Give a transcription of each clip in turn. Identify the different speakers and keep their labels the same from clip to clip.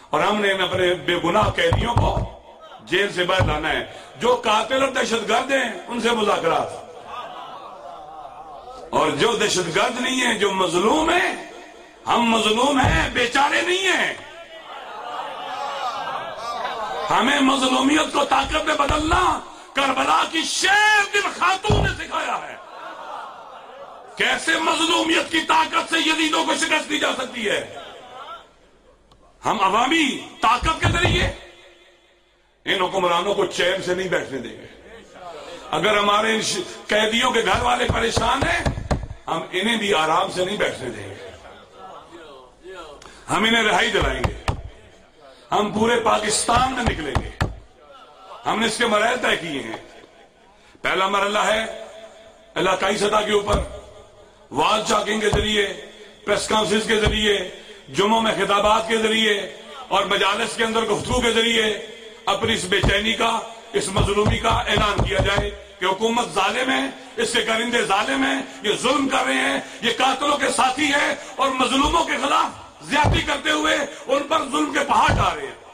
Speaker 1: اور ہم نے اپنے بے گناہ قیدیوں کو جیل سے باہر لانا ہے. جو قاتل اور دہشت گرد ہیں ان سے مذاکرات، اور جو دہشت گرد نہیں ہیں، جو مظلوم ہیں، ہم مظلوم ہیں، بیچارے نہیں ہیں. ہمیں مظلومیت کو طاقت میں بدلنا کربلا کی شیر دل خاتون نے سکھایا ہے. کیسے مظلومیت کی طاقت سے یزیدوں کو شکست دی جا سکتی ہے. ہم عوامی طاقت کے ذریعے ان حکمرانوں کو چین سے نہیں بیٹھنے دیں گے. اگر ہمارے ان قیدیوں کے گھر والے پریشان ہیں، ہم انہیں بھی آرام سے نہیں بیٹھنے دیں گے. ہم انہیں رہائی دلائیں گے. ہم پورے پاکستان میں نکلیں گے. ہم نے اس کے مراحل طے کیے ہیں. پہلا مرحلہ ہے علاقائی سطح کے اوپر وال چاکنگ کے ذریعے، پریس کانفرنس کے ذریعے، جمعوں میں خطابات کے ذریعے اور مجالس کے اندر گفتگو کے ذریعے اپنی اس بے چینی کا، اس مظلومی کا اعلان کیا جائے کہ حکومت ظالم ہے، اس کے کرندے ظالم ہیں، یہ ظلم کر رہے ہیں، یہ قاتلوں کے ساتھی ہیں اور مظلوموں کے خلاف زیادتی کرتے ہوئے ان پر ظلم کے پہاڑ ڈال رہے ہیں.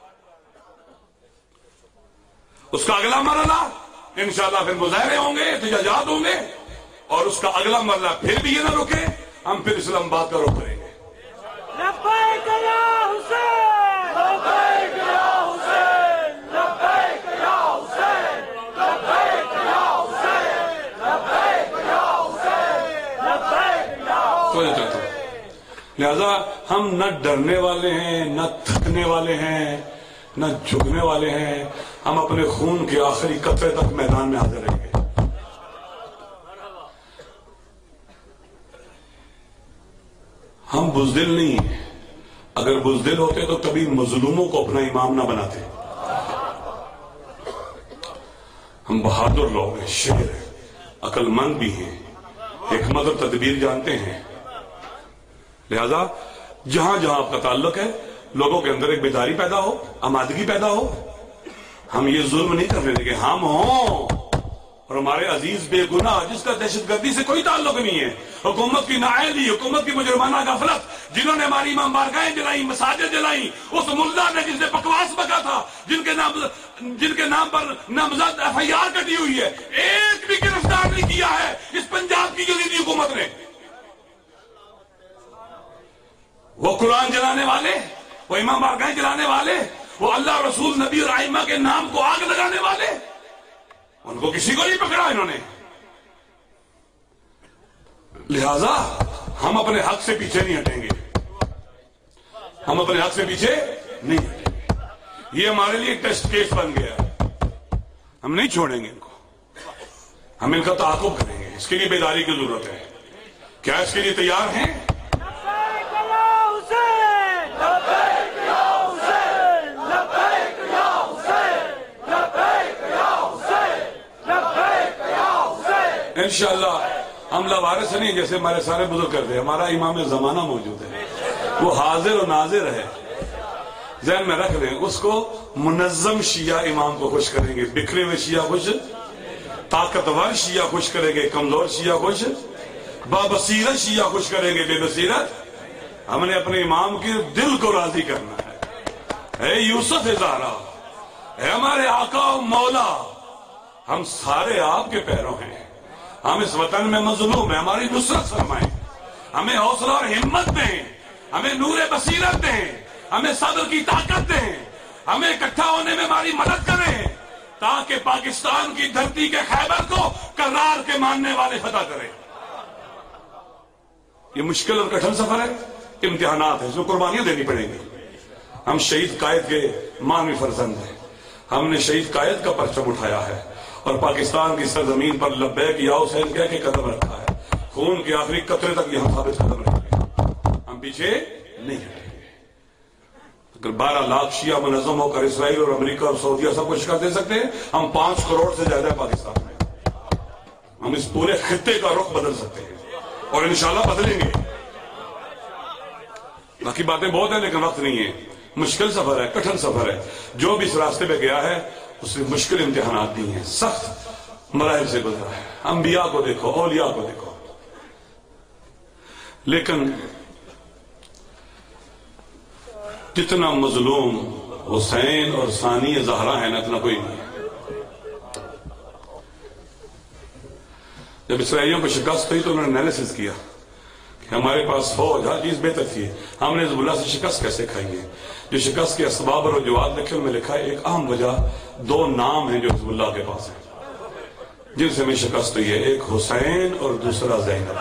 Speaker 1: اس کا اگلا مرحلہ انشاءاللہ پھر مظاہرے ہوں گے، احتجاجات ہوں گے، اور اس کا اگلا مرحلہ پھر بھی یہ نہ رکے، ہم پھر اسلام آباد کا رخ کریں گے.
Speaker 2: لبیک یا حسین، لبیک یا حسین، لبیک یا حسین، لبیک یا حسین، لبیک یا حسین، لبیک یا حسین.
Speaker 1: لہذا ہم نہ ڈرنے والے ہیں، نہ تھکنے والے ہیں، نہ جھکنے والے ہیں. ہم اپنے خون کے آخری قطرے تک میدان میں حاضر رہیں گے. ہم بزدل نہیں ہیں. اگر بزدل ہوتے تو کبھی مظلوموں کو اپنا امام نہ بناتے. ہم بہادر لوگ ہیں، شیر ہیں، عقل مند بھی ہیں، حکمت اور تدبیر جانتے ہیں. لہذا جہاں جہاں آپ کا تعلق ہے، لوگوں کے اندر ایک بیداری پیدا ہو، آمادگی پیدا ہو. ہم یہ ظلم نہیں کرنے دیں گے. ہم ہوں اور ہمارے عزیز بے گناہ جس کا دہشت گردی سے کوئی تعلق نہیں ہے، حکومت کی نااہلی، حکومت کی مجرمانہ غفلت، جنہوں نے ہماری امام بارگاہیں جلائیں، مساجد جلائیں، اس ملا نے جس نے بکواس بکا تھا، جن کے نام پر نامزد FIR کٹی ہوئی ہے، ایک بھی گرفتار نہیں کیا ہے اس پنجاب کی یزیدی حکومت نے. وہ قرآن جلانے والے، وہ امام بارگاہیں جلانے والے، وہ اللہ، رسول، نبی اور ائمہ کے نام کو آگ لگانے والے، ان کو کسی کو نہیں پکڑا انہوں نے. لہذا ہم اپنے حق سے پیچھے نہیں ہٹیں گے. ہم اپنے حق سے پیچھے نہیں ہٹیں گے. یہ ہمارے لیے ٹیسٹ کیس بن گیا. ہم نہیں چھوڑیں گے ان کو. ہم ان کا تعاقب کریں گے. اس کے لیے بیداری کی ضرورت ہے. کیا اس کے لیے تیار ہیں؟ انشاءاللہ ہم لوارث نہیں جیسے ہمارے سارے بزرگ کرتے ہیں. ہمارا امام زمانہ موجود ہے، وہ حاضر و ناظر ہے. ذہن میں رکھ لیں. اس کو منظم شیعہ امام کو خوش کریں گے، بکھرے ہوئے شیعہ خوش، طاقتور شیعہ خوش کریں گے، کمزور شیعہ خوش، بابصیرت شیعہ خوش کریں گے، بے بصیرت. ہم نے اپنے امام کے دل کو راضی کرنا ہے. اے یوسف زہرا، اے ہمارے آقا و مولا، ہم سارے آپ کے پیروں ہیں. ہم اس وطن میں مظلوم ہیں، ہماری نصرت فرمائیں، ہمیں حوصلہ اور ہمت دیں، ہمیں نور بصیرت دیں، ہمیں صبر کی طاقت دیں، ہمیں اکٹھا ہونے میں ہماری مدد کریں تاکہ پاکستان کی دھرتی کے خیبر کو کرار کے ماننے والے فتح کریں. یہ مشکل اور کٹھن سفر ہے، امتحانات ہیں، اس میں قربانیاں دینی پڑیں گی. ہم شہید قائد کے مانوی فرزند ہیں. ہم نے شہید قائد کا پرچم اٹھایا ہے اور پاکستان کی سرزمین پر لبیک یا حسین کہہ کے قدم رکھا ہے. خون کے آخری قطرے تک یہاں ثابت قدم رکھیں گے. ہم پیچھے نہیں ہٹیں گے. اگر 12 لاکھ شیعہ منظم ہو کر اسرائیل اور امریکہ اور سعودیہ سب کو شکست دے سکتے ہیں، ہم 5 کروڑ سے زیادہ ہے پاکستان میں. ہم اس پورے خطے کا رخ بدل سکتے ہیں اور انشاءاللہ بدلیں گے. باقی باتیں بہت ہیں لیکن وقت نہیں ہے. مشکل سفر ہے، کٹھن سفر ہے. جو بھی اس راستے پہ گیا ہے اس نے مشکل امتحانات دی ہیں، سخت مراحل سے گزرا ہے. انبیاء کو دیکھو، اولیاء کو دیکھو. لیکن جتنا مظلوم حسین اور ثانی زہرا ہے نا اتنا کوئی نہیں ہے۔ جب اسرائیلیوں کو شکست ہوئی تو انہوں نے انالیسس کیا کہ ہمارے پاس فوج ہر چیز بہتر تھی، ہم نے حزب اللہ سے شکست کیسے کھائی ہے؟ جو شکست کے اسباب اور وجوہات لکھے ان میں لکھا ہے ایک اہم وجہ 2 نام ہیں جو حزب اللہ کے پاس ہیں جن سے ہمیں شکست ہوئی ہے، ایک حسین اور دوسرا زینب۔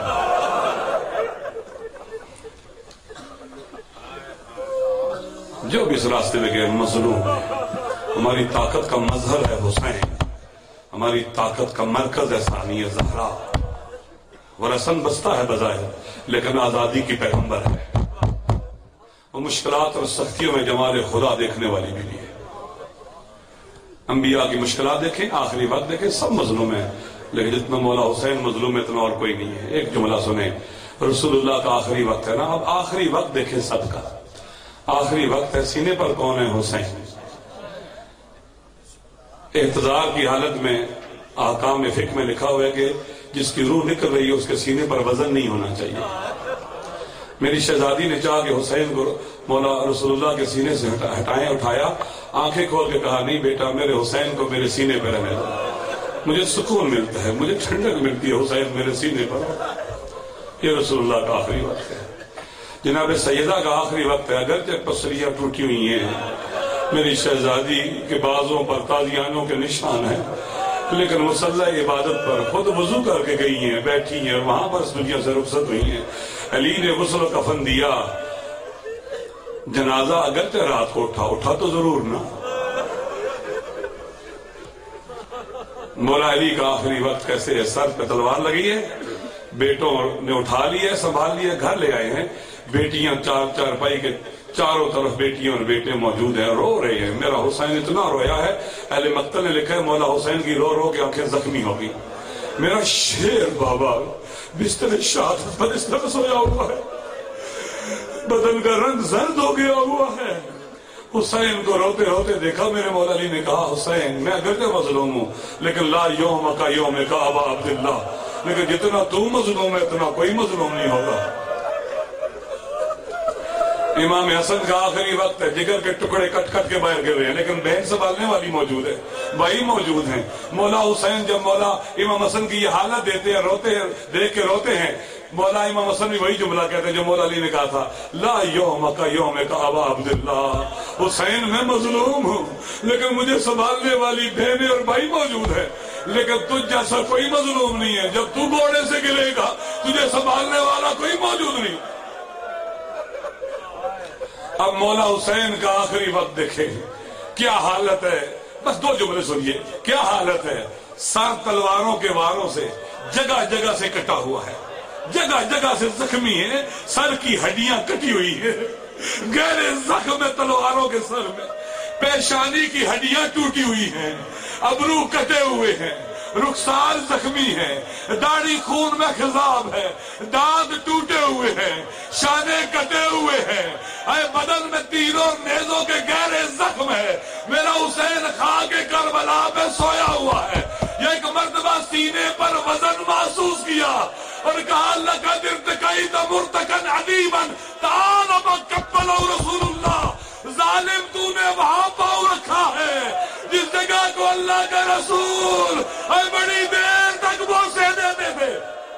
Speaker 1: جو بھی اس راستے میں گئے مظلوم ہے، ہماری طاقت کا مظہر ہے حسین، ہماری طاقت کا مرکز ہے ثانی زہرا، وہ رسن بستہ ہے بظاہر لیکن آزادی کی پیغمبر ہے، وہ مشکلات اور سختیوں میں جمال خدا دیکھنے والی بھی ہے۔ انبیاء کی مشکلات دیکھیں، آخری وقت دیکھیں، سب مظلوم ہیں لیکن جتنا مولا حسین مظلوم ہے اتنا اور کوئی نہیں ہے۔ ایک جملہ سنیں، رسول اللہ کا آخری وقت ہے نا، اب آخری وقت دیکھیں سب کا، آخری وقت ہے، سینے پر کون ہے؟ حسین۔ احتضار کی حالت میں احکام فقہ میں لکھا ہوا ہے کہ جس کی روح نکل رہی ہے اس کے سینے پر وزن نہیں ہونا چاہیے۔ میری شہزادی نے چاہا کہ حسین کو مولا رسول اللہ کے سینے سے ہٹائیں، اٹھایا، آنکھیں کھول کے کہا نہیں بیٹا، میرے حسین کو میرے سینے پہ رہنے دو، مجھے سکون ملتا ہے، مجھے ٹھنڈک ملتی ہے حسین میرے سینے پر۔ یہ رسول اللہ کا آخری وقت ہے۔ جناب سیدہ کا آخری وقت ہے، اگرچہ پسلیاں ٹوٹی ہوئی ہیں، میری شہزادی کے بازوں پر تازیانوں کے نشان ہیں لیکن مصلی عبادت پر خود وضو کر کے گئی ہیں، بیٹھی ہیں، وہاں پر اس دنیا سے رخصت ہوئی ہیں۔ علی نے غسل و کفن دیا، جنازہ اگرچہ رات کو اٹھا تو ضرور نا۔ مولا علی کا آخری وقت کیسے ہے؟ سر پہ تلوار لگی ہے، بیٹوں نے اٹھا لیا، سنبھال لیا، گھر لے آئے ہیں، بیٹیاں چار پائی کے چاروں طرف بیٹیاں اور بیٹے موجود ہیں، رو رہے ہیں۔ میرا حسین اتنا رویا ہے، اہل مقتل نے لکھا ہے مولا حسین کی رو رو کے آنکھیں زخمی ہو گئی۔ میرا شیر بابا بستر شہادت پر اس طرح سویا ہوا ہے، بدن کا رنگ زرد ہو گیا ہوا ہے۔ حسین کو روتے روتے دیکھا، میرے مولا علی نے کہا حسین میں اگرچہ مظلوم ہوں لیکن لا یوم کا یوم کا ابا عبداللہ، لیکن جتنا تو مظلوم ہے اتنا کوئی مظلوم نہیں ہوگا۔ امام حسن کا آخری وقت ہے، جگر کے ٹکڑے کٹ کٹ کے باہر گر رہے ہیں لیکن بہن سنبھالنے والی موجود ہے، بھائی موجود ہیں۔ مولا حسین جب مولا امام حسن کی یہ حالت دیتے ہیں، روتے ہیں، دیکھ کے روتے ہیں، مولا امام حسن بھی وہی جملہ کہتے ہیں جو مولا علی نے کہا تھا، لا یوم کا یوم کا ابا عبداللہ، حسین میں مظلوم ہوں لیکن مجھے سنبھالنے والی بہنیں اور بھائی موجود ہیں، لیکن تجھ جیسا کوئی مظلوم نہیں ہے، جب تو گھوڑے سے گرے گا تجھے سنبھالنے والا کوئی موجود نہیں۔ اب مولا حسین کا آخری وقت دیکھیں کیا حالت ہے، بس 2 جملے سنیے، کیا حالت ہے؟ سر تلواروں کے واروں سے جگہ جگہ سے کٹا ہوا ہے، جگہ جگہ سے زخمی ہے، سر کی ہڈیاں کٹی ہوئی ہے، گہرے زخم ہے تلواروں کے سر میں، پیشانی کی ہڈیاں ٹوٹی ہوئی ہیں، ابرو کٹے ہوئے ہیں، رخسار زخمی ہے، داڑھی خون میں خضاب ہے، دانت ٹوٹے ہوئے ہیں، شانے کٹے ہوئے ہیں، اے بدن میں تیروں نیزوں کے گہرے زخم ہے۔ میرا حسین خاک کربلا میں سویا ہوا ہے۔ یہ ایک مرتبہ سینے پر وزن محسوس کیا اور کہا لقد ارتقیت مرتقا عظیما تعال مقبل رسول اللہ، ظالم تو نے وہاں پاؤں رکھا ہے جس جگہ کو اللہ کا رسول بڑی دیر تک بوسے دیتے تھے۔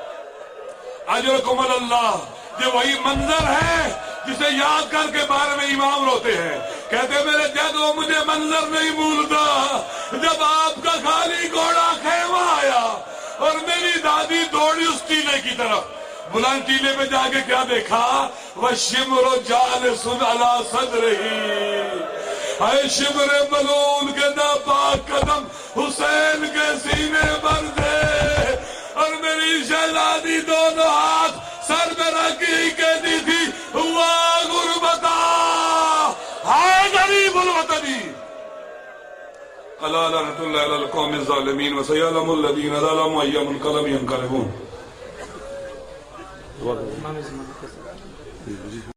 Speaker 1: اجرکم اللہ، یہ وہی منظر ہے جسے یاد کر کے بارے میں امام روتے ہیں، کہتے میرے جد وہ مجھے منظر نہیں بھولتا جب آپ کا خالی گھوڑا خیمہ آیا اور میری دادی دوڑی اس ٹیلے کی طرف۔ بلند ٹیلے پہ جا کے کیا دیکھا؟ وَالشِّمْرُ جَالِسٌ عَلَىٰ صَدْرِهِ، اے شمر ملول کے ناپاک قدم حسین کے سینے پر تھے اور میری شہزادی دونوں ہاتھ سر میں رکھی کہتی تھی ہوا غربتا ہائے غریب الوطنی۔ الا لعنۃ اللہ علی القوم الظالمین وسیعلم الذین ظلموا ای منقلب ینقلبون۔